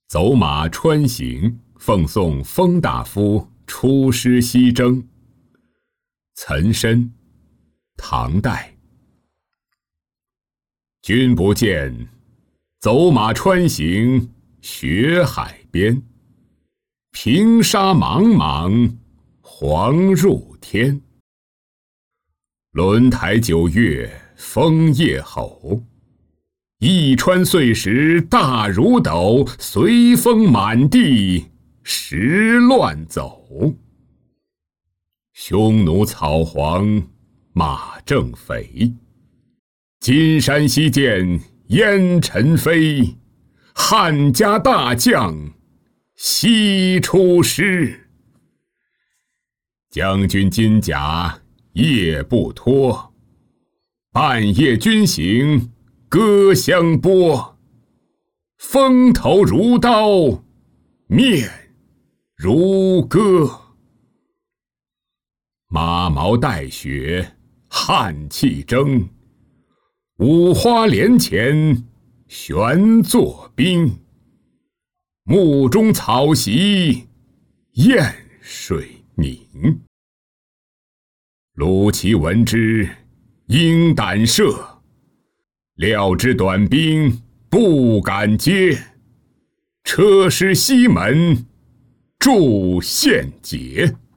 走马川行，奉送封大夫出师西征。岑参，唐代。君不见，走马川行雪海边。平沙茫茫，黄入天。轮台九月风夜吼，一川碎石大如斗，随风满地石乱走。匈奴草黄马正肥，金山西见烟尘飞。汉家大将西出师，将军金甲夜不脱。半夜军行戈相拨，风头如刀，面如割。马毛带雪，汉气蒸。五花连前，悬坐冰。目中草席，雁水凝。卢杞闻之，应胆慑。料知短兵不敢接，车师西门，筑陷解。